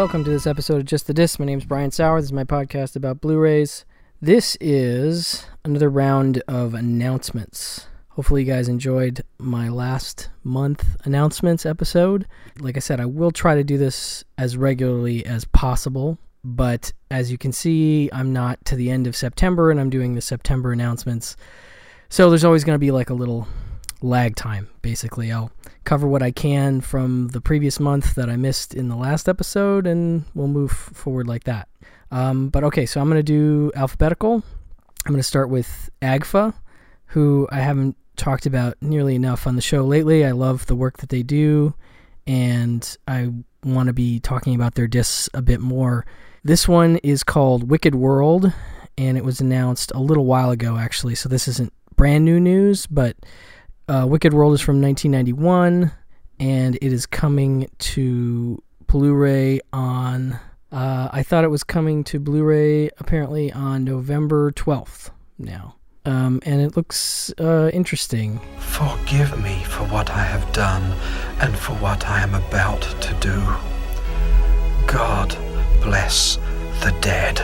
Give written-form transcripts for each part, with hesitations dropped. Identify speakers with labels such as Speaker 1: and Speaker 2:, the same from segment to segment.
Speaker 1: welcome to this episode of Just the Disc. My name is Brian Sauer. This is my podcast about Blu-rays. This is another round of announcements. Hopefully you guys enjoyed my last month announcements episode. Like I said, I will try to do this as regularly as possible, but as you can see, I'm not to the end of September, and I'm doing the September announcements. So there's always going to be like a little lag time, basically. I'll cover what I can from the previous month that I missed in the last episode, and we'll move forward like that. But okay, so I'm going to do alphabetical. I'm going to start with AGFA, who I haven't talked about nearly enough on the show lately. I love the work that they do, and I want to be talking about their discs a bit more. This one is called Wicked World, and it was announced a little while ago, actually, so this isn't brand new news, but Wicked World is from 1991, and it is coming to Blu-ray on, I thought it was coming to Blu-ray apparently on November 12th now. And it looks interesting.
Speaker 2: Forgive me for what I have done and for what I am about to do. God bless the dead.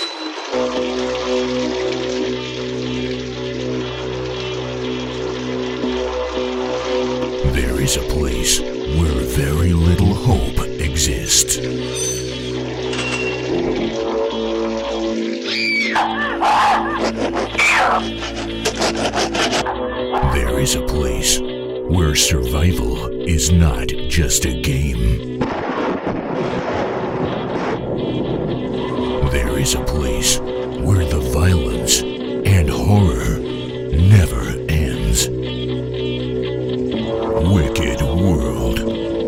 Speaker 3: There is a place where very little hope exists. There is a place where survival is not just a game. There is a place where the violence and horror never ends. Wicked World.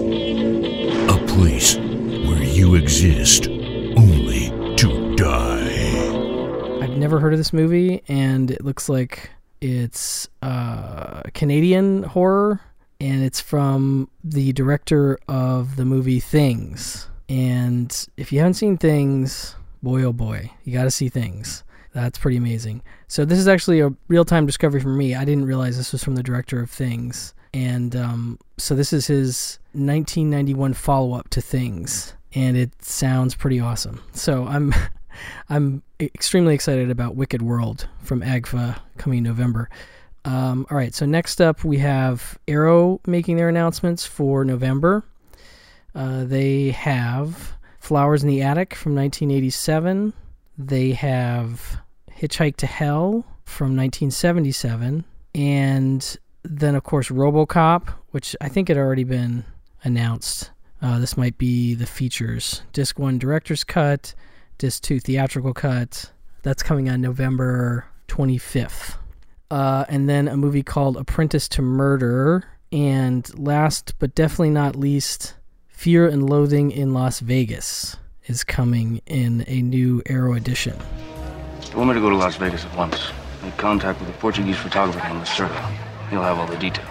Speaker 3: A place where you exist only to die.
Speaker 1: I've never heard of this movie, and it looks like it's Canadian horror, and it's from the director of the movie Things. And if you haven't seen Things, boy oh boy, you gotta see Things. That's pretty amazing. So this is actually a real-time discovery for me. I didn't realize this was from the director of Things. And so this is his 1991 follow-up to Things, and it sounds pretty awesome. So I'm extremely excited about Wicked World from AGFA coming in November. All right, so next up we have Arrow making their announcements for November. They have Flowers in the Attic from 1987. They have Hitchhike to Hell from 1977. And then, of course, RoboCop, which I think had already been announced. This might be the features. Disc 1 Director's Cut, Disc 2 Theatrical Cut. That's coming on November 25th. And then a movie called Apprentice to Murder. And last but definitely not least, Fear and Loathing in Las Vegas is coming in a new Arrow edition.
Speaker 4: You want me to go to Las Vegas at once? Make contact with a Portuguese photographer named Lacerda. He'll have all the details.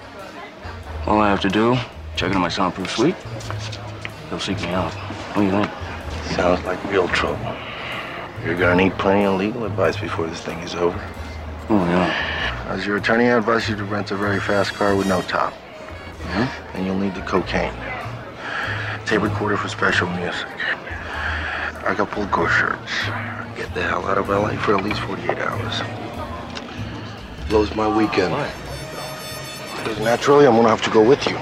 Speaker 4: All I have to do, check into my soundproof suite. He'll seek me out. What do you think?
Speaker 5: Sounds like real trouble. You're gonna need plenty of legal advice before this thing is over.
Speaker 4: Oh, yeah.
Speaker 5: As your attorney, I advise you to rent a very fast car with no top.
Speaker 4: Mm-hmm.
Speaker 5: And you'll need the cocaine. Tape recorder for special music. Acapulco shirts. Get the hell out of LA for at least 48 hours. Blows my weekend.
Speaker 4: Why?
Speaker 5: Because naturally, I'm gonna have to go with you.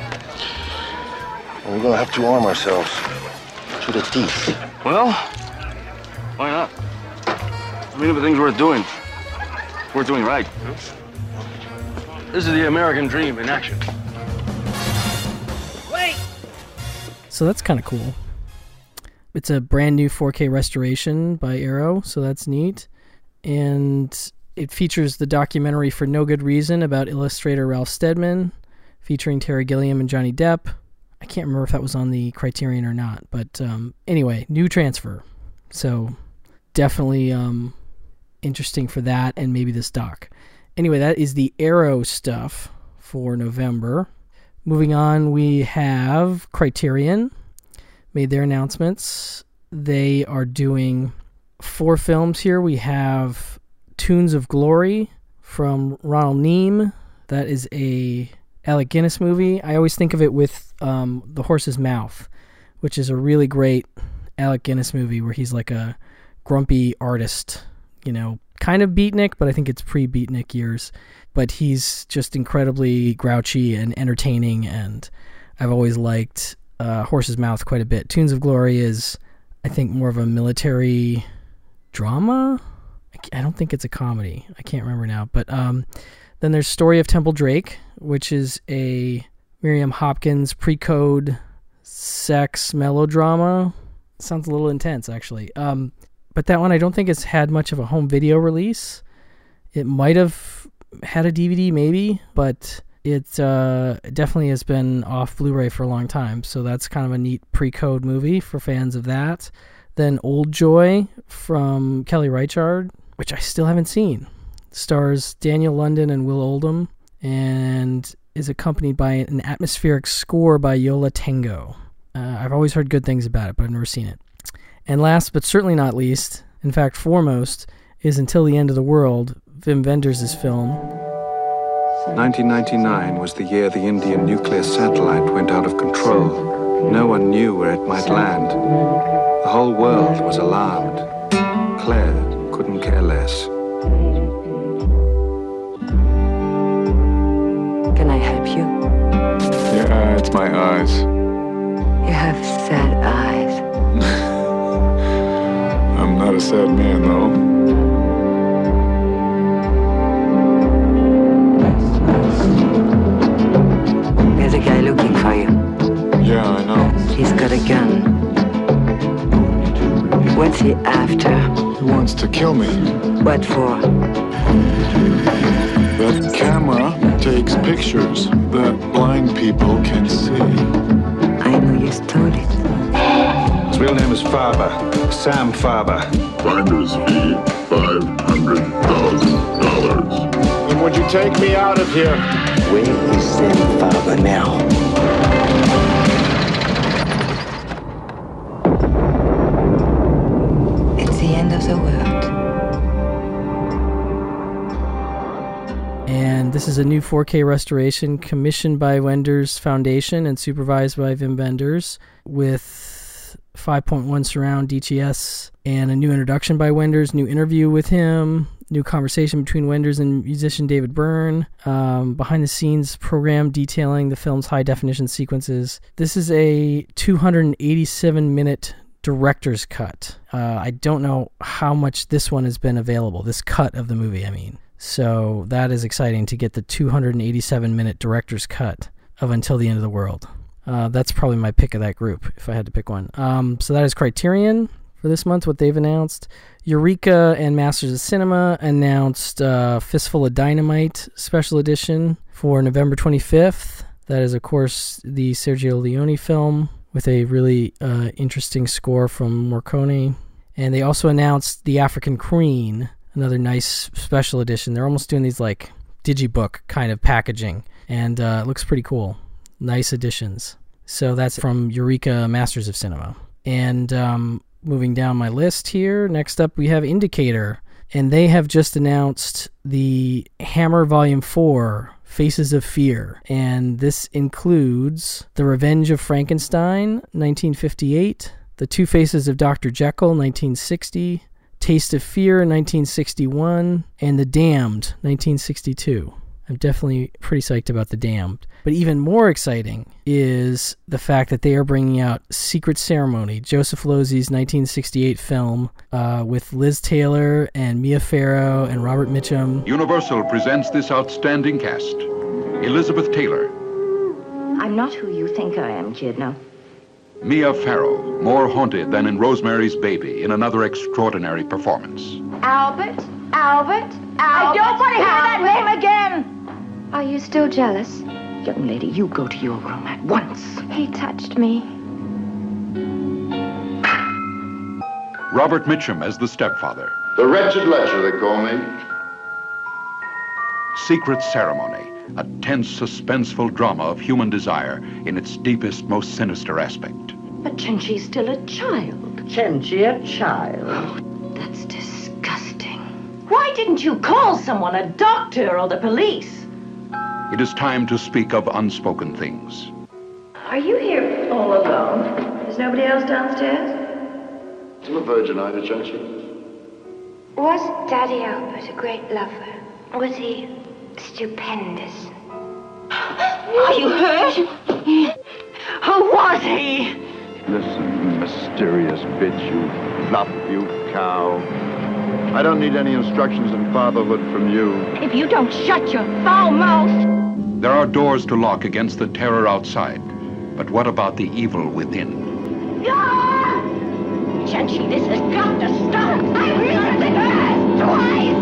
Speaker 5: And we're gonna have to arm ourselves to the teeth.
Speaker 4: Well, why not? I mean, if a thing's worth doing, it's worth doing right. This is the American dream in action.
Speaker 6: Wait!
Speaker 1: So that's kind of cool. It's a brand new 4K restoration by Arrow, so that's neat. And it features the documentary For No Good Reason about illustrator Ralph Steadman, featuring Terry Gilliam and Johnny Depp. I can't remember if that was on the Criterion or not, but anyway, new transfer. So definitely interesting for that and maybe this doc. Anyway, that is the Arrow stuff for November. Moving on, we have Criterion made their announcements. They are doing 4 films here. We have Tunes of Glory from Ronald Neame. That is a Alec Guinness movie. I always think of it with The Horse's Mouth, which is a really great Alec Guinness movie where he's like a grumpy artist, kind of beatnik, but I think it's pre-beatnik years. But he's just incredibly grouchy and entertaining, and I've always liked Horse's Mouth quite a bit. Tunes of Glory is, I think, more of a military drama. I don't think it's a comedy. I can't remember now. But then there's Story of Temple Drake, which is a Miriam Hopkins pre-code sex melodrama. Sounds a little intense, actually. But that one I don't think has had much of a home video release. It might have had a DVD maybe, but it definitely has been off Blu-ray for a long time. So that's kind of a neat pre-code movie for fans of that. Then Old Joy from Kelly Reichardt, which I still haven't seen. Stars Daniel London and Will Oldham, and is accompanied by an atmospheric score by Yola Tango. I've always heard good things about it, but I've never seen it. And last but certainly not least, in fact foremost, is Until the End of the World, Wim Wenders' film.
Speaker 6: 1999 was the year the Indian nuclear satellite went out of control. No one knew where it might land. The whole world was alarmed. Claire couldn't care less.
Speaker 7: Can I help you?
Speaker 8: Yeah, it's my eyes.
Speaker 7: You have sad eyes.
Speaker 8: I'm not a sad man, though.
Speaker 7: There's a guy looking for you.
Speaker 8: Yeah, I know.
Speaker 7: He's got a gun. What's he after?
Speaker 8: He wants to kill me.
Speaker 7: What for?
Speaker 8: That camera takes pictures that blind people can see.
Speaker 7: I know you stole it.
Speaker 6: His real name is Farber, Sam Farber.
Speaker 9: Finder's fee, $500,000.
Speaker 8: Then would you take me out of here?
Speaker 7: Where is Sam Farber now? It's the end of the world.
Speaker 1: And this is a new 4K restoration commissioned by Wenders Foundation and supervised by Wim Wenders, with 5.1 surround DTS and a new introduction by Wenders, new interview with him, new conversation between Wenders and musician David Byrne, behind the scenes program detailing the film's high definition sequences. This is a 287-minute director's cut. I don't know how much this one has been available, this cut of the movie, I mean. So that is exciting to get the 287-minute director's cut of Until the End of the World. That's probably my pick of that group, if I had to pick one. So that is Criterion for this month, what they've announced. Eureka and Masters of Cinema announced Fistful of Dynamite special edition for November 25th. That is, of course, the Sergio Leone film with a really interesting score from Morricone. And they also announced The African Queen, another nice special edition. They're almost doing these like digibook kind of packaging, and it looks pretty cool. Nice editions. So that's from Eureka Masters of Cinema. And moving down my list here, next up we have Indicator, and they have just announced the Hammer Volume 4, Faces of Fear, and this includes The Revenge of Frankenstein, 1958, The Two Faces of Dr. Jekyll, 1960, Taste of Fear, 1961, and The Damned, 1962. I'm definitely pretty psyched about The Damned. But even more exciting is the fact that they are bringing out Secret Ceremony, Joseph Losey's 1968 film with Liz Taylor and Mia Farrow and Robert Mitchum.
Speaker 10: Universal presents this outstanding cast. Elizabeth Taylor.
Speaker 11: I'm not who you think I am, kid, no.
Speaker 10: Mia Farrow, more haunted than in Rosemary's Baby, in another extraordinary performance.
Speaker 11: Albert? I don't want to hear that name again! Are you still jealous? Young lady, you go to your room at once. He touched me.
Speaker 10: Robert Mitchum as the stepfather.
Speaker 9: The Wretched Ledger, they call me.
Speaker 10: Secret Ceremony, a tense, suspenseful drama of human desire in its deepest, most sinister aspect.
Speaker 11: But Chenchi's still a child.
Speaker 12: Chenchi a child?
Speaker 11: Oh, that's disgusting. Why didn't you call someone, a doctor or the police?
Speaker 10: It is time to speak of unspoken things.
Speaker 11: Are you here all alone? There's nobody else downstairs?
Speaker 9: I'm a virgin either, Chachi.
Speaker 11: Was Daddy Albert a great lover? Was he stupendous? Are you hurt? Who was he?
Speaker 9: Listen, mysterious bitch, you flop, you cow. I don't need any instructions in fatherhood from you.
Speaker 11: If you don't shut your foul mouth.
Speaker 10: There are doors to lock against the terror outside. But what about the evil within?
Speaker 11: Chachi, this has got to stop. I realized it twice.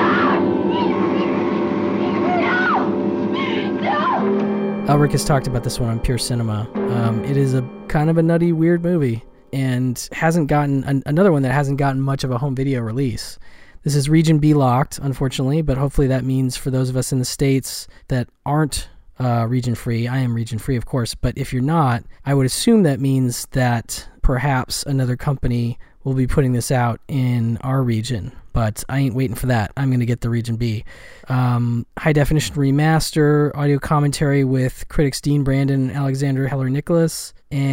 Speaker 11: No!
Speaker 1: Elric has talked about this one on Pure Cinema. It is a kind of a nutty, weird movie, and hasn't gotten another one that hasn't gotten much of a home video release. This is Region B locked, unfortunately, but hopefully that means for those of us in the States that aren't region free. I am region free, of course, but if you're not, I would assume that means that perhaps another company will be putting this out in our region, but I ain't waiting for that. I'm going to get the Region B. High definition remaster, audio commentary with critics Dean Brandon and Alexander Heller-Nicholas,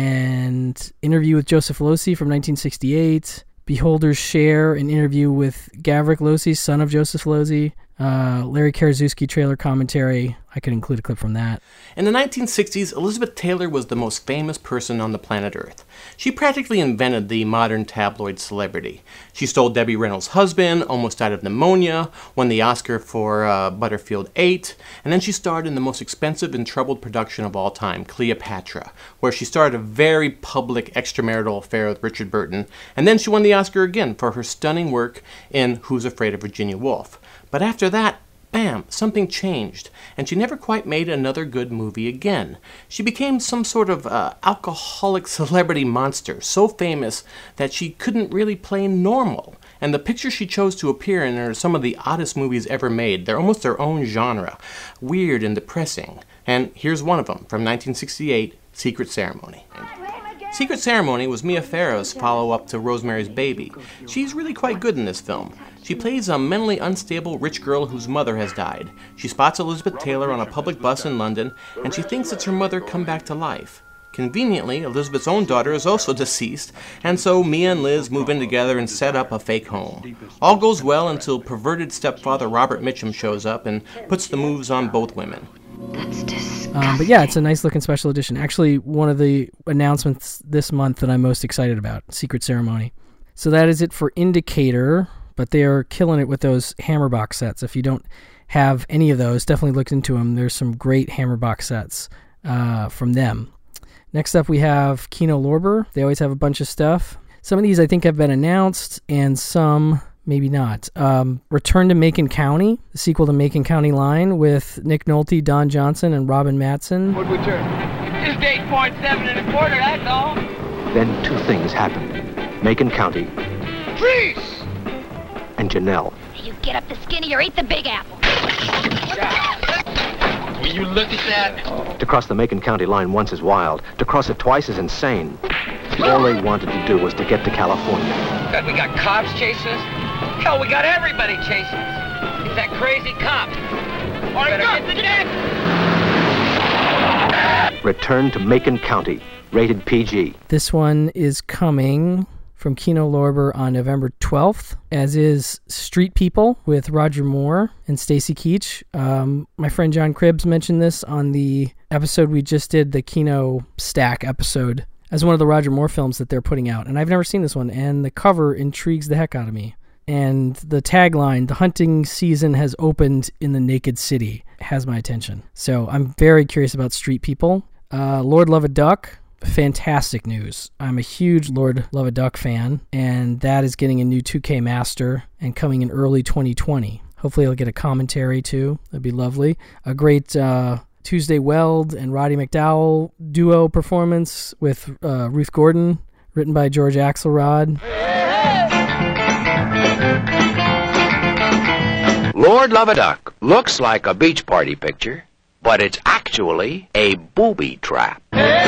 Speaker 1: and interview with Joseph Losey from 1968. Beholders share an interview with Gavrik Losey, son of Joseph Losey. Larry Karaszewski trailer commentary. I could include a clip from that.
Speaker 13: In the 1960s, Elizabeth Taylor was the most famous person on the planet Earth. She practically invented the modern tabloid celebrity. She stole Debbie Reynolds' husband, almost died of pneumonia, won the Oscar for Butterfield 8, and then she starred in the most expensive and troubled production of all time, Cleopatra, where she started a very public extramarital affair with Richard Burton, and then she won the Oscar again for her stunning work in Who's Afraid of Virginia Woolf. But after that, bam, something changed, and she never quite made another good movie again. She became some sort of alcoholic celebrity monster, so famous that she couldn't really play normal. And the pictures she chose to appear in are some of the oddest movies ever made. They're almost their own genre, weird and depressing. And here's one of them, from 1968, Secret Ceremony. Secret Ceremony was Mia Farrow's follow-up to Rosemary's Baby. She's really quite good in this film. She plays a mentally unstable rich girl whose mother has died. She spots Elizabeth Taylor on a public bus in London, and she thinks it's her mother come back to life. Conveniently, Elizabeth's own daughter is also deceased, and so Mia and Liz move in together and set up a fake home. All goes well until perverted stepfather Robert Mitchum shows up and puts the moves on both women.
Speaker 11: That's disgusting.
Speaker 1: But yeah, it's a nice looking special edition. Actually, one of the announcements this month that I'm most excited about, Secret Ceremony. So that is it for Indicator, but they are killing it with those Hammer box sets. If you don't have any of those, definitely look into them. There's some great Hammer box sets from them. Next up, we have Kino Lorber. They always have a bunch of stuff. Some of these I think have been announced, and some maybe not. Return to Macon County, the sequel to Macon County Line with Nick Nolte, Don Johnson, and Robin Matson.
Speaker 14: What'd we turn? Just 8.7 1/4, that's all.
Speaker 15: Then two things happened. Macon County.
Speaker 14: Freeze!
Speaker 15: And Janelle.
Speaker 16: You get up the skinny or eat the big apple.
Speaker 14: Will you look at that?
Speaker 15: To cross the Macon County line once is wild. To cross it twice is insane. All they wanted to do was to get to California.
Speaker 14: We got cops chasing us? Hell, we got everybody chasing us. He's that crazy cop. Or get the deck!
Speaker 15: Return to Macon County. Rated PG.
Speaker 1: This one is coming from Kino Lorber on November 12th, as is Street People with Roger Moore and Stacy Keach. My friend John Cribbs mentioned this on the episode we just did, the Kino Stack episode, as one of the Roger Moore films that they're putting out. And I've never seen this one, and the cover intrigues the heck out of me. And the tagline, "The hunting season has opened in the naked city," has my attention. So I'm very curious about Street People. Lord Love a Duck. Fantastic news. I'm a huge Lord Love a Duck fan, and that is getting a new 2K master and coming in early 2020. Hopefully I'll get a commentary too. That'd be lovely. A great Tuesday Weld and Roddy McDowell duo performance with Ruth Gordon, written by George Axelrod.
Speaker 17: Lord Love a Duck looks like a beach party picture, but it's actually a booby trap.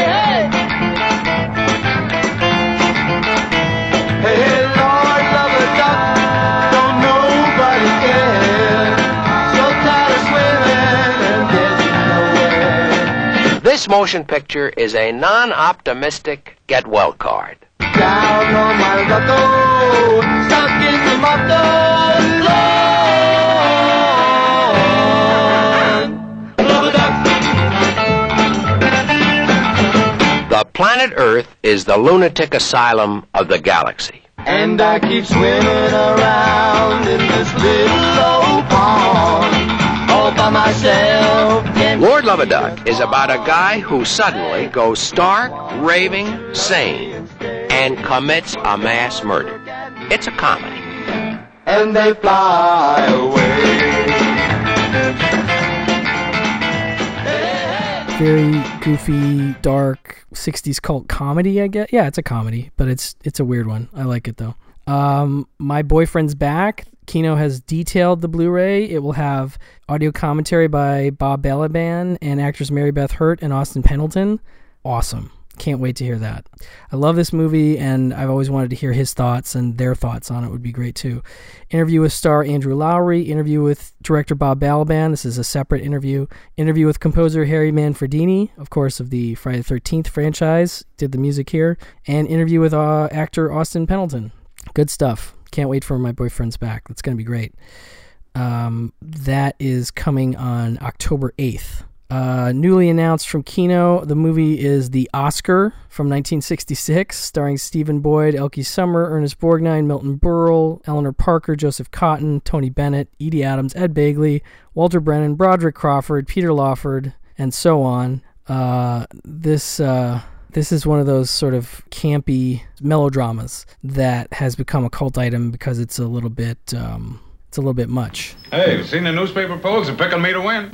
Speaker 18: Hey, Lord, love a duck, don't nobody care. So tired of swimming and getting nowhere.
Speaker 17: This motion picture is a non-optimistic get-well card.
Speaker 18: Down on my luck, stuck in the motherland.
Speaker 17: The planet Earth is the lunatic asylum of the galaxy.
Speaker 18: And I keep swimming around in this little old pond, all by myself.
Speaker 17: Lord Loveduck is about a guy who suddenly goes stark, raving sane and commits a mass murder. It's a comedy.
Speaker 18: And they fly away.
Speaker 1: Very goofy, dark 60s cult comedy, I guess. Yeah, it's a comedy, but it's a weird one. I like it though. My Boyfriend's Back. Kino has detailed the Blu-ray. It will have audio commentary by Bob Balaban and actors Mary Beth Hurt and Austin Pendleton. Awesome. Can't wait to hear that. I love this movie, and I've always wanted to hear his thoughts, and their thoughts on it would be great too. Interview with star Andrew Lowry. Interview with director Bob Balaban. This is a separate interview. Interview with composer Harry Manfredini, of course, of the Friday the 13th franchise. Did the music here. And interview with actor Austin Pendleton. Good stuff. Can't wait for My Boyfriend's Back. That's going to be great. That is coming on October 8th. Newly announced from Kino, the movie is The Oscar from 1966, starring Stephen Boyd, Elke Summer, Ernest Borgnine, Milton Berle, Eleanor Parker, Joseph Cotton, Tony Bennett, Edie Adams, Ed Begley, Walter Brennan, Broderick Crawford, Peter Lawford, and so on. This is one of those sort of campy melodramas that has become a cult item because it's a little bit much.
Speaker 19: Hey, you seen the newspaper folks are picking me to win?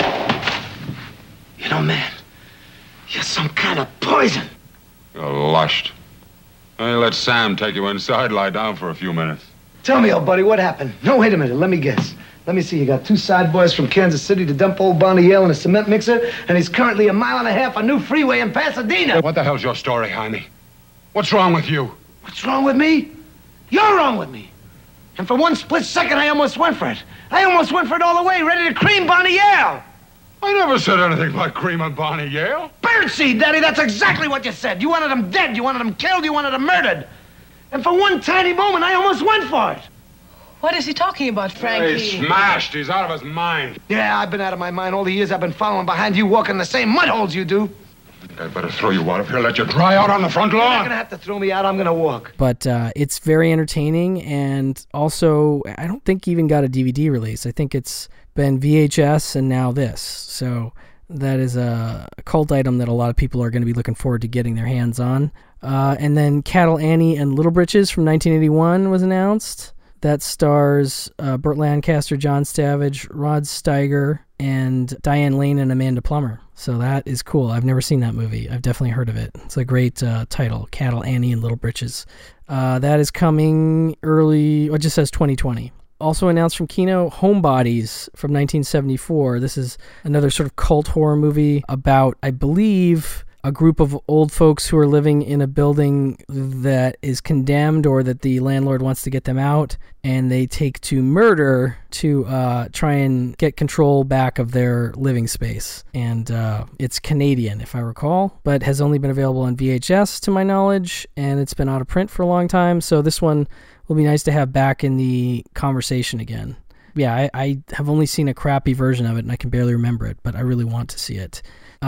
Speaker 5: You know, man, you're some kind of poison.
Speaker 19: You're lushed. Hey, let Sam take you inside, lie down for a few minutes.
Speaker 20: Tell me, old buddy, what happened? No, wait a minute, let me guess. Let me see, you got two side boys from Kansas City to dump old Bonnie Yale in a cement mixer, and he's currently 1.5 miles on new freeway in Pasadena.
Speaker 19: What the hell's your story, Jaime? What's wrong with you?
Speaker 20: What's wrong with me? You're wrong with me. And for one split second, I almost went for it. I almost went for it all the way, ready to cream Bonnie Yale.
Speaker 19: I never said anything about creaming Bonnie Yale.
Speaker 20: Birdseed, Daddy, that's exactly what you said. You wanted him dead, you wanted him killed, you wanted him murdered. And for one tiny moment, I almost went for it.
Speaker 21: What is he talking about, Frankie?
Speaker 19: He's smashed. He's out of his mind.
Speaker 20: Yeah, I've been out of my mind all the years I've been following behind you, walking the same mud holes you do.
Speaker 19: I better throw you out of here, let you dry out on the front lawn.
Speaker 20: You're not gonna have to throw me out, I'm gonna walk.
Speaker 1: But it's very entertaining, and also, I don't think even got a DVD release. I think it's been VHS and now this. So that is a cult item that a lot of people are going to be looking forward to getting their hands on. And then Cattle Annie and Little Britches from 1981 was announced. That stars Burt Lancaster, John Stavage, Rod Steiger, and Diane Lane and Amanda Plummer. So that is cool. I've never seen that movie. I've definitely heard of it. It's a great title, Cattle Annie and Little Britches. That is coming early, it just says 2020. Also announced from Kino, Homebodies from 1974. This is another sort of cult horror movie about, I believe, a group of old folks who are living in a building that is condemned or that the landlord wants to get them out, and they take to murder to try and get control back of their living space. And it's Canadian, if I recall, but has only been available on VHS to my knowledge, and it's been out of print for a long time, so this one will be nice to have back in the conversation again. Yeah, I have only seen a crappy version of it, and I can barely remember it, but I really want to see it.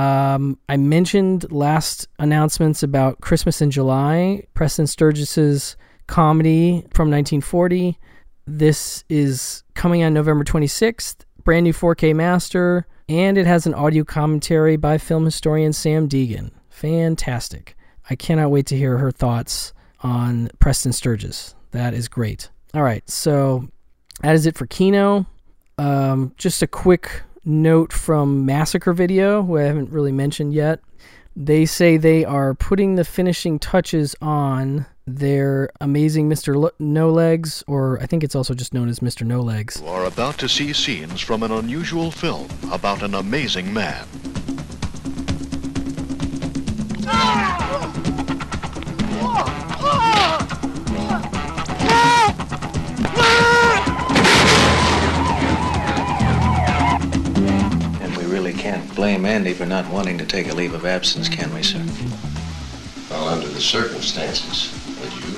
Speaker 1: I mentioned last announcements about Christmas in July, Preston Sturges's comedy from 1940. This is coming on November 26th, brand new 4K master, and it has an audio commentary by film historian Sam Deegan. Fantastic. I cannot wait to hear her thoughts on Preston Sturges. That is great. All right, so that is it for Kino. Just a quick note from Massacre Video, who I haven't really mentioned yet. They say they are putting the finishing touches on their amazing Mr. No Legs, or I think it's also just known as Mr. No Legs.
Speaker 22: You are about to see scenes from an unusual film about an amazing man.
Speaker 6: blame Andy for not wanting to take a leave of absence, can we, sir?
Speaker 2: Well, under the circumstances, would you?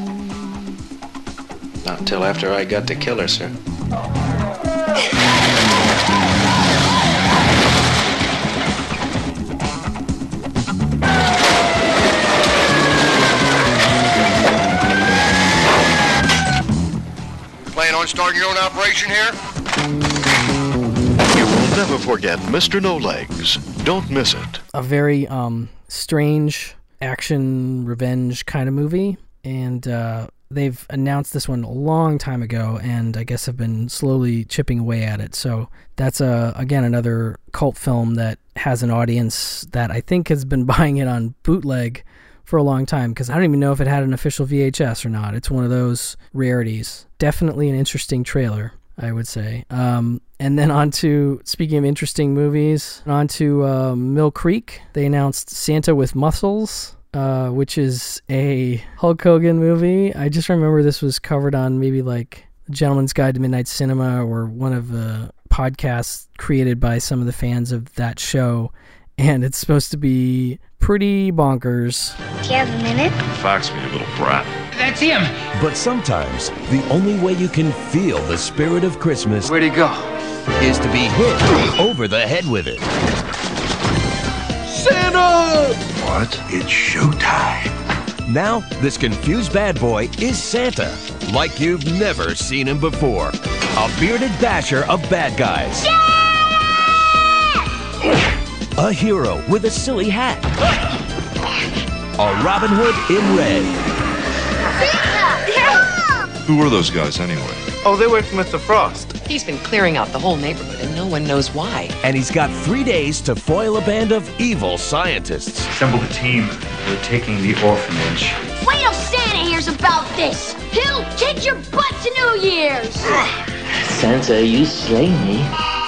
Speaker 6: Not until after I got to kill her, sir.
Speaker 2: Plan on starting your own operation here?
Speaker 22: You will never forget Mr. No Legs. Don't miss it.
Speaker 1: A very strange action revenge kind of movie, and they've announced this one a long time ago, and I guess have been slowly chipping away at it. So that's again another cult film that has an audience that I think has been buying it on bootleg for a long time, because I don't even know if it had an official VHS or not. It's one of those rarities. Definitely an interesting trailer, I would say. And then on to, speaking of interesting movies, on to Mill Creek. They announced Santa with Muscles, which is a Hulk Hogan movie. I just remember this was covered on maybe like Gentleman's Guide to Midnight Cinema or one of the podcasts created by some of the fans of that show. And it's supposed to be pretty bonkers.
Speaker 16: Do you have a minute?
Speaker 19: Fox me, you little brat.
Speaker 14: That's him.
Speaker 3: But sometimes the only way you can feel the spirit of Christmas,
Speaker 14: Where'd he go?
Speaker 3: is to be hit over the head with it.
Speaker 2: Santa! What? It's showtime.
Speaker 3: Now, this confused bad boy is Santa, like you've never seen him before. A bearded basher of bad guys. A hero with a silly hat. A Robin Hood in red.
Speaker 19: Who were those guys anyway?
Speaker 23: Oh, they work for Mr. Frost.
Speaker 24: He's been clearing out the whole neighborhood, and no one knows why.
Speaker 3: And he's got 3 days to foil a band of evil scientists.
Speaker 25: Assemble the team. We're taking the orphanage.
Speaker 16: Wait till Santa hears about this. He'll kick your butt to New Year's.
Speaker 12: Santa, you slay me.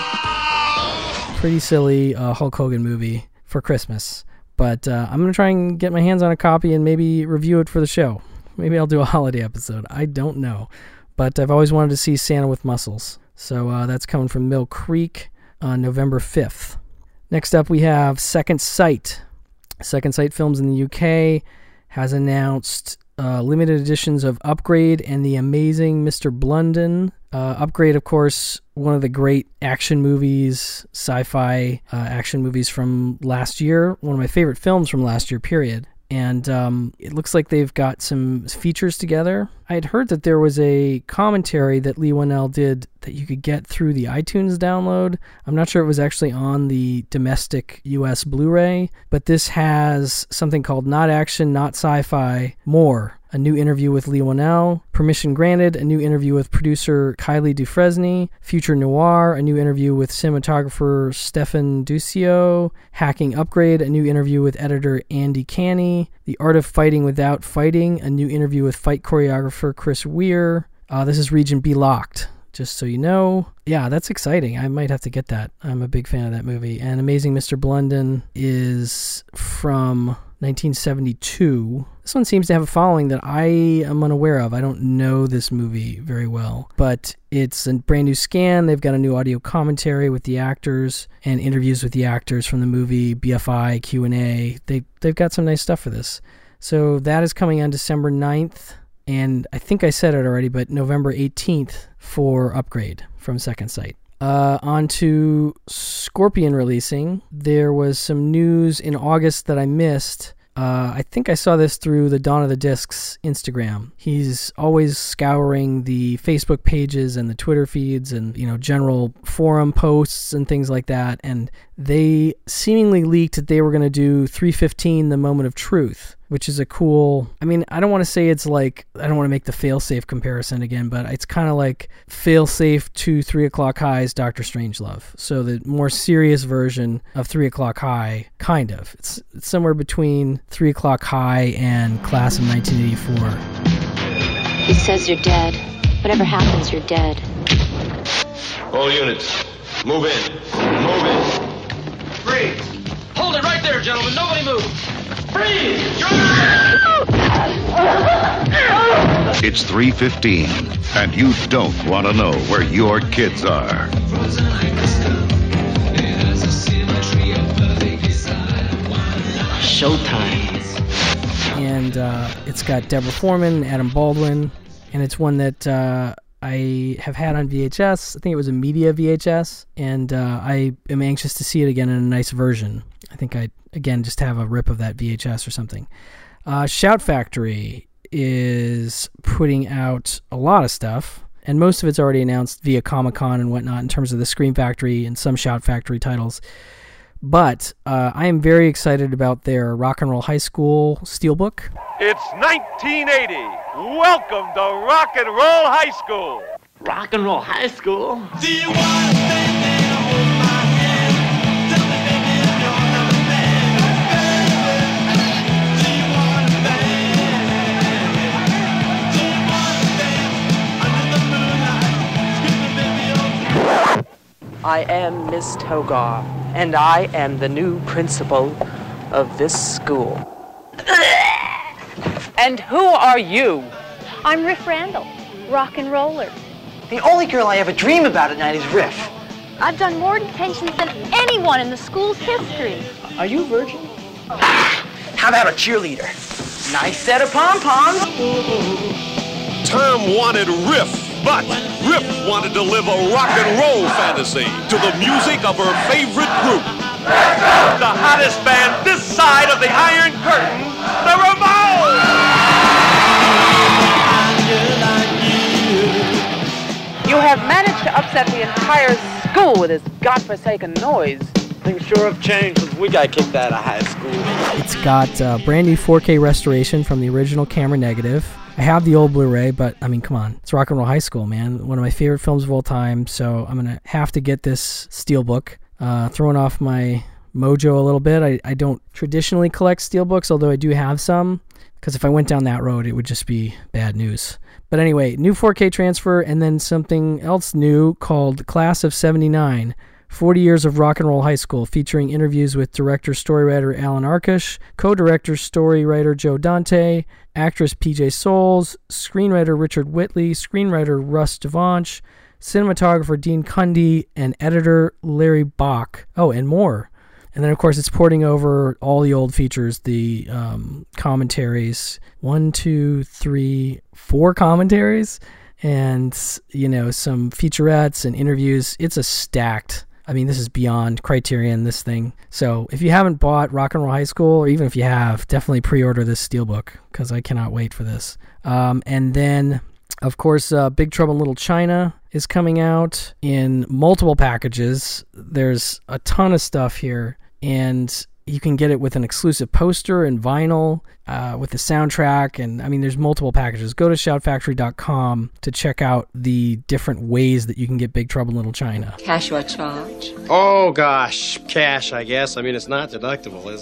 Speaker 1: Pretty silly Hulk Hogan movie for Christmas. But I'm going to try and get my hands on a copy and maybe review it for the show. Maybe I'll do a holiday episode. I don't know. But I've always wanted to see Santa with Muscles. So that's coming from Mill Creek on November 5th. Next up, we have Second Sight. Second Sight Films in the UK has announced limited editions of Upgrade and The Amazing Mr. Blunden. Upgrade, of course, one of the great action movies, sci-fi action movies from last year. One of my favorite films from last year, period. And it looks like they've got some features together. I had heard that there was a commentary that Leigh Whannell did that you could get through the iTunes download. I'm not sure it was actually on the domestic US Blu-ray, but this has something called Not Action, Not Sci-Fi, More. A new interview with Leigh Whannell, Permission Granted, a new interview with producer Kylie Dufresne, Future Noir, a new interview with cinematographer Stefan Duccio, Hacking Upgrade, a new interview with editor Andy Canny, The Art of Fighting Without Fighting, a new interview with fight choreographer Chris Weir. This is Region B Locked, just so you know. Yeah, that's exciting. I might have to get that. I'm a big fan of that movie. And Amazing Mr. Blunden is from 1972. This one seems to have a following that I am unaware of. I don't know this movie very well, but it's a brand new scan. They've got a new audio commentary with the actors and interviews with the actors from the movie, BFI, Q&A. They've got some nice stuff for this. So that is coming on December 9th, and I think I said it already, but November 18th for Upgrade from Second Sight. On to Scorpion releasing. There was some news in August that I missed. I think I saw this through the Dawn of the Discs Instagram. He's always scouring the Facebook pages and the Twitter feeds and, general forum posts and things like that. And they seemingly leaked that they were going to do 315, The Moment of Truth, which is a cool, I don't want to say it's like, I don't want to make the Failsafe comparison again, but it's kind of like Failsafe to 3 O'Clock High's Dr. Strangelove. So the more serious version of 3 O'Clock High, kind of. It's somewhere between 3 O'Clock High and Class of 1984.
Speaker 26: He says you're dead. Whatever happens, you're dead.
Speaker 2: All units, move in. Move in.
Speaker 14: Freeze! Hold it right there, gentlemen. Nobody move. Freeze!
Speaker 22: It's 3:15, and you don't want to know where your kids are.
Speaker 18: Frozen like the snow. It has a symmetry.
Speaker 12: showtime.
Speaker 1: And it's got Deborah Foreman, Adam Baldwin, and it's one that I have had on VHS. I think it was a media VHS, and I am anxious to see it again in a nice version. I think I, again, just have a rip of that VHS or something. Shout Factory is putting out a lot of stuff, and most of it's already announced via Comic-Con and whatnot in terms of the Scream Factory and some Shout Factory titles. But I am very excited about their Rock and Roll High School Steelbook.
Speaker 4: It's 1980. Welcome to Rock and Roll High School.
Speaker 12: Rock and Roll High School?
Speaker 18: Do you want to stand there and hold my hand? Tell me, baby, if you're not a man. Do you want to dance? Do you want to dance under the moonlight? Screaming, baby, oh.
Speaker 7: I am Miss Togar, and I am the new principal of this school. And who are you?
Speaker 8: I'm Riff Randall, rock and roller.
Speaker 9: The only girl I ever dream about at night is Riff.
Speaker 8: I've done more detentions than anyone in the school's history.
Speaker 9: Are you a virgin? How about a cheerleader? Nice set of pom-poms.
Speaker 4: Tom wanted Riff, but Riff wanted to live a rock and roll fantasy to the music of her favorite group. The hottest band this side of the Iron Curtain, the Ramones!
Speaker 7: You have managed to upset the entire school with this godforsaken noise.
Speaker 9: Things sure have changed since we got kicked out of high school.
Speaker 1: It's got brand new 4K restoration from the original camera negative. I have the old Blu-ray, but I mean, come on. It's Rock and Roll High School, man. One of my favorite films of all time, so I'm going to have to get this Steelbook. Throwing off my mojo a little bit. I don't traditionally collect Steelbooks, although I do have some, because if I went down that road, it would just be bad news. But anyway, new 4K transfer, and then something else new called Class of 79, 40 Years of Rock and Roll High School, featuring interviews with director-storywriter Alan Arkush, co-director-storywriter Joe Dante, actress PJ Soles, screenwriter Richard Whitley, screenwriter Russ Devanch, cinematographer Dean Cundy, and editor Larry Bach. Oh, and more. And then, of course, it's porting over all the old features, the commentaries, 1, 2, 3, 4 commentaries, and, some featurettes and interviews. It's a stacked, this is beyond Criterion, this thing. So if you haven't bought Rock and Roll High School, or even if you have, definitely pre-order this Steelbook, because I cannot wait for this. And then, of course, Big Trouble in Little China is coming out in multiple packages. There's a ton of stuff here, and you can get it with an exclusive poster and vinyl, with the soundtrack, and there's multiple packages. Go to shoutfactory.com to check out the different ways that you can get Big Trouble in Little China.
Speaker 10: Cash or charge?
Speaker 13: Oh gosh, cash, I guess. It's not deductible, is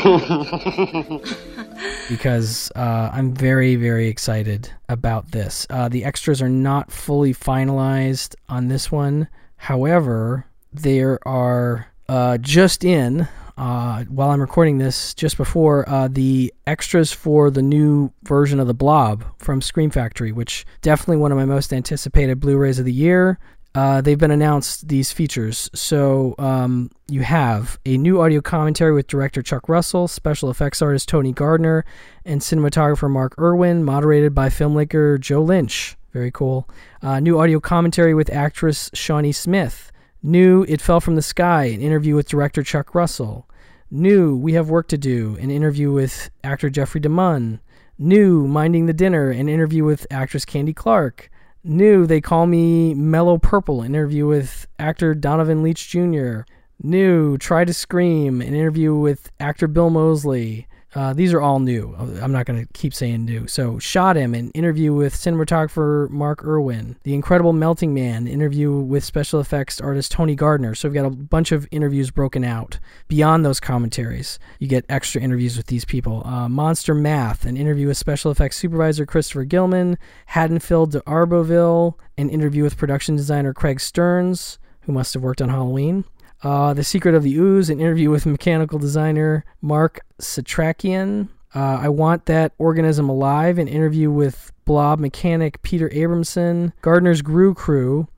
Speaker 1: it? Because I'm very, very excited about this. The extras are not fully finalized on this one. However, there are just in, while I'm recording this, just before, the extras for the new version of The Blob from Scream Factory, which definitely one of my most anticipated Blu-rays of the year. They've been announced, these features. So you have a new audio commentary with director Chuck Russell, special effects artist Tony Gardner, and cinematographer Mark Irwin, moderated by filmmaker Joe Lynch. Very cool. New audio commentary with actress Shawnee Smith. New It Fell from the Sky, an interview with director Chuck Russell. New We Have Work to Do, an interview with actor Jeffrey DeMunn. New Minding the Dinner, an interview with actress Candy Clark. New They Call Me Mellow Purple, an interview with actor Donovan Leitch Jr. New Try to Scream, an interview with actor Bill Moseley. These are all new. I'm not going to keep saying new. So, Shot Him, an interview with cinematographer Mark Irwin. The Incredible Melting Man, interview with special effects artist Tony Gardner. So, we've got a bunch of interviews broken out. Beyond those commentaries, you get extra interviews with these people. Monster Math, an interview with special effects supervisor Christopher Gilman. Haddonfield to Arboville, an interview with production designer Craig Stearns, who must have worked on Halloween. The Secret of the Ooze, an interview with mechanical designer Mark Satrakian. I Want That Organism Alive, an interview with blob mechanic Peter Abramson. Gardner's Groo Crew,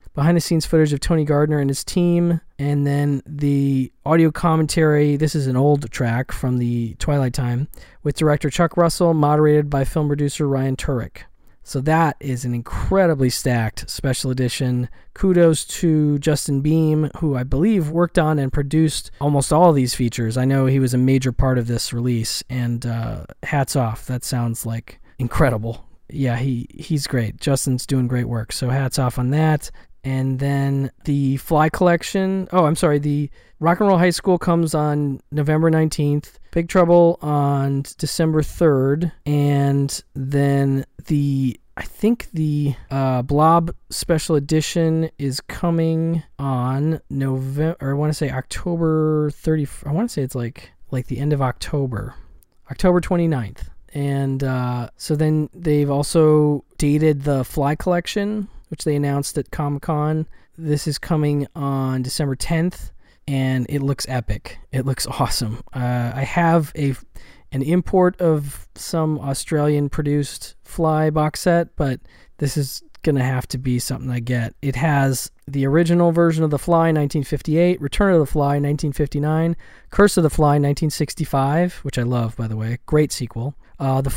Speaker 1: behind-the-scenes footage of Tony Gardner and his team, and then the audio commentary. This is an old track from the Twilight time with director Chuck Russell, moderated by film producer Ryan Turek. So that is an incredibly stacked special edition. Kudos to Justin Beam, who I believe worked on and produced almost all of these features. I know he was a major part of this release, and hats off. That sounds like incredible. Yeah, he's great. Justin's doing great work, so hats off on that. And then the Fly Collection. Oh, I'm sorry. The Rock and Roll High School comes on November 19th. Big Trouble on December 3rd. And then I think the Blob Special Edition is coming on October 30th. I want to say it's like the end of October 29th. And so then they've also dated the Fly Collection, which they announced at Comic-Con. This is coming on December 10th, and it looks epic. It looks awesome. I have an import of some Australian-produced Fly box set, but this is going to have to be something I get. It has the original version of The Fly, 1958, Return of the Fly, 1959, Curse of the Fly, 1965, which I love, by the way. Great sequel. The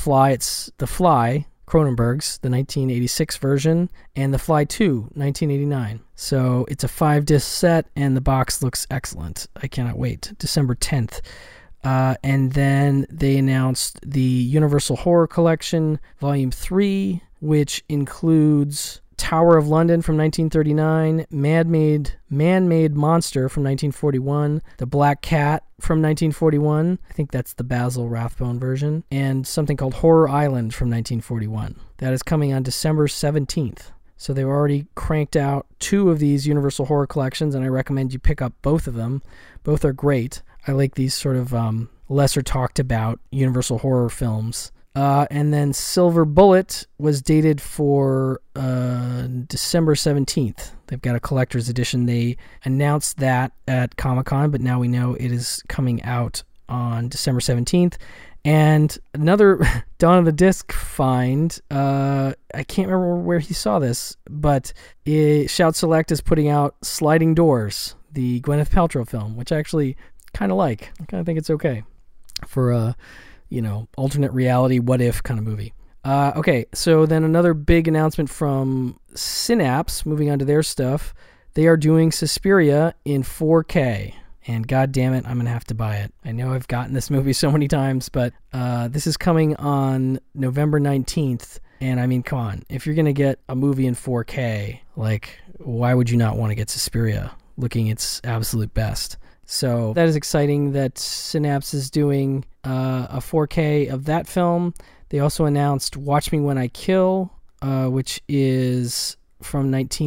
Speaker 1: Fly, Cronenberg's, the 1986 version, and The Fly 2, 1989. So it's a 5-disc set, and the box looks excellent. I cannot wait. December 10th. And then they announced the Universal Horror Collection, Volume 3, which includes Tower of London from 1939, Man-Made Monster from 1941, The Black Cat from 1941, I think that's the Basil Rathbone version, and something called Horror Island from 1941. That is coming on December 17th. So they've already cranked out 2 of these Universal Horror Collections, and I recommend you pick up both of them. Both are great. I like these sort of lesser talked about Universal Horror films. And then Silver Bullet was dated for December 17th. They've got a collector's edition. They announced that at Comic-Con, but now we know it is coming out on December 17th. And another Dawn of the Disc find, I can't remember where he saw this, but Shout Select is putting out Sliding Doors, the Gwyneth Paltrow film, which I actually kind of like. I kind of think it's okay for a alternate reality, what if kind of movie. Okay, so then another big announcement from Synapse, moving on to their stuff. They are doing Suspiria in 4K, and god damn it, I'm going to have to buy it. I know I've gotten this movie so many times, but this is coming on November 19th, and I mean, come on, if you're going to get a movie in 4K, like, why would you not want to get Suspiria looking its absolute best? So that is exciting that Synapse is doing a 4K of that film. They also announced Watch Me When I Kill, which is from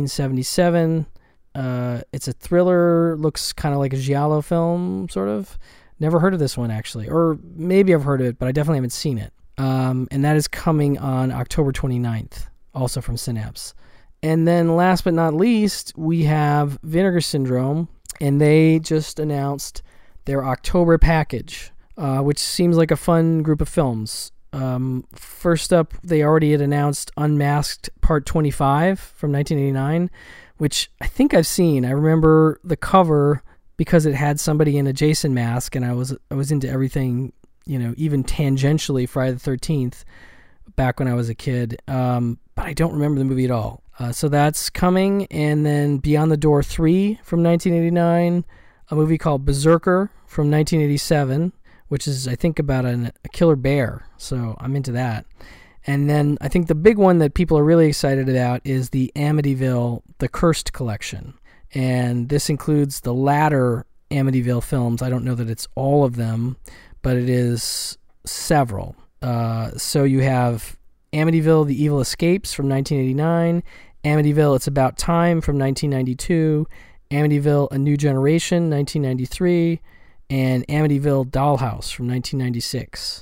Speaker 1: 1977. It's a thriller, looks kind of like a giallo film, sort of. Never heard of this one, actually. Or maybe I've heard of it, but I definitely haven't seen it. And that is coming on October 29th, also from Synapse. And then last but not least, we have Vinegar Syndrome. And they just announced their October package, which seems like a fun group of films. First up, they already had announced Unmasked Part 25 from 1989, which I think I've seen. I remember the cover because it had somebody in a Jason mask, and I was into everything, even tangentially Friday the 13th back when I was a kid. But I don't remember the movie at all. So that's coming, and then Beyond the Door 3 from 1989, a movie called Berserker from 1987, which is, I think, about a killer bear, so I'm into that. And then I think the big one that people are really excited about is the Amityville, The Cursed Collection, and this includes the latter Amityville films. I don't know that it's all of them, but it is several. So you have Amityville, The Evil Escapes from 1989, Amityville, It's About Time from 1992, Amityville, A New Generation, 1993, and Amityville Dollhouse from 1996.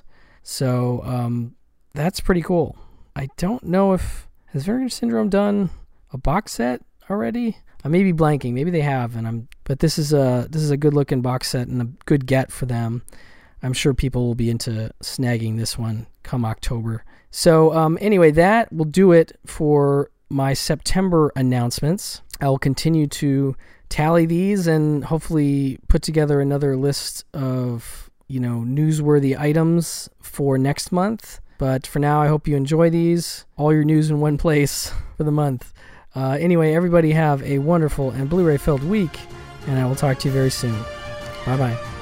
Speaker 1: So that's pretty cool. I don't know if... Has Vinegar Syndrome done a box set already? I may be blanking. Maybe they have, but this is a good-looking box set and a good get for them. I'm sure people will be into snagging this one come October. So anyway, that will do it for my September announcements. I will continue to tally these and hopefully put together another list of, newsworthy items for next month. But for now, I hope you enjoy these. All your news in one place for the month. Anyway, everybody have a wonderful and Blu-ray filled week, and I will talk to you very soon. Bye-bye.